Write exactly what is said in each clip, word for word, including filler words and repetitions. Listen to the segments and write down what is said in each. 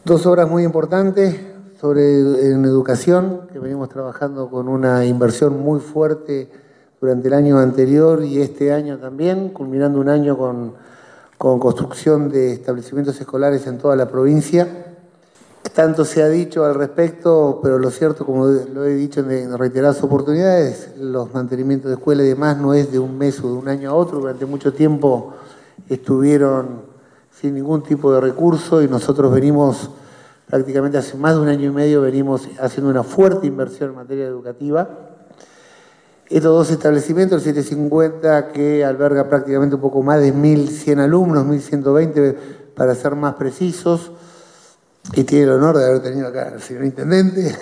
Dos obras muy importantes sobre en educación, que venimos trabajando con una inversión muy fuerte durante el año anterior y este año también, culminando un año con, con construcción de establecimientos escolares en toda la provincia. Tanto se ha dicho al respecto, pero lo cierto, como lo he dicho en reiteradas oportunidades, los mantenimientos de escuela y demás no es de un mes o de un año a otro. Durante mucho tiempo estuvieron sin ningún tipo de recurso y nosotros venimos, prácticamente hace más de un año y medio, venimos haciendo una fuerte inversión en materia educativa. Estos dos establecimientos, el setecientos cincuenta, que alberga prácticamente un poco más de mil cien alumnos, mil ciento veinte para ser más precisos, y tiene el honor de haber tenido acá al señor Intendente.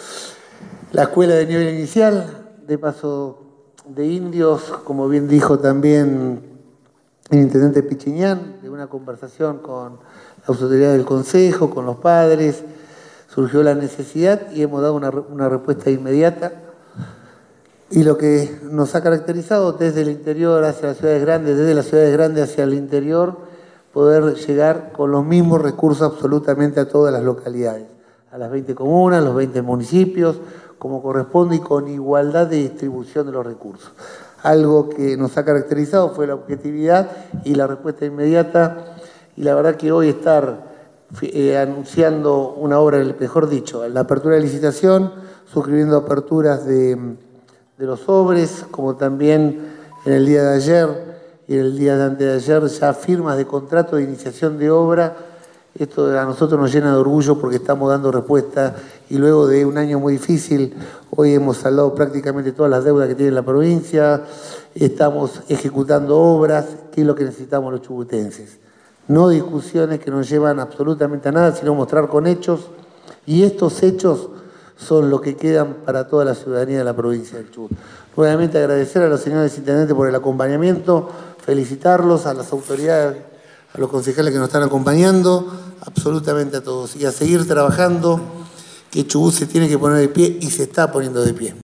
La escuela de nivel inicial, de Paso de Indios, como bien dijo también el Intendente Pichiñán, de una conversación con las autoridades del Consejo, con los padres, surgió la necesidad y hemos dado una, una respuesta inmediata. Y lo que nos ha caracterizado desde el interior hacia las ciudades grandes, desde las ciudades grandes hacia el interior, poder llegar con los mismos recursos absolutamente a todas las localidades, a las veinte comunas, los veinte municipios, como corresponde y con igualdad de distribución de los recursos. Algo que nos ha caracterizado fue la objetividad y la respuesta inmediata, y la verdad que hoy estar eh, anunciando una obra, mejor dicho, la apertura de licitación, suscribiendo aperturas de, de los sobres, como también en el día de ayer y el día de antes de ayer ya firmas de contrato de iniciación de obra. Esto a nosotros nos llena de orgullo porque estamos dando respuesta y luego de un año muy difícil, hoy hemos saldado prácticamente todas las deudas que tiene la provincia, estamos ejecutando obras, que es lo que necesitamos los chubutenses. No discusiones que nos llevan absolutamente a nada, sino mostrar con hechos, y estos hechos son los que quedan para toda la ciudadanía de la provincia del Chubut. Nuevamente agradecer a los señores intendentes por el acompañamiento, felicitarlos, a las autoridades, a los concejales que nos están acompañando, absolutamente a todos. Y a seguir trabajando, que Chubut se tiene que poner de pie y se está poniendo de pie.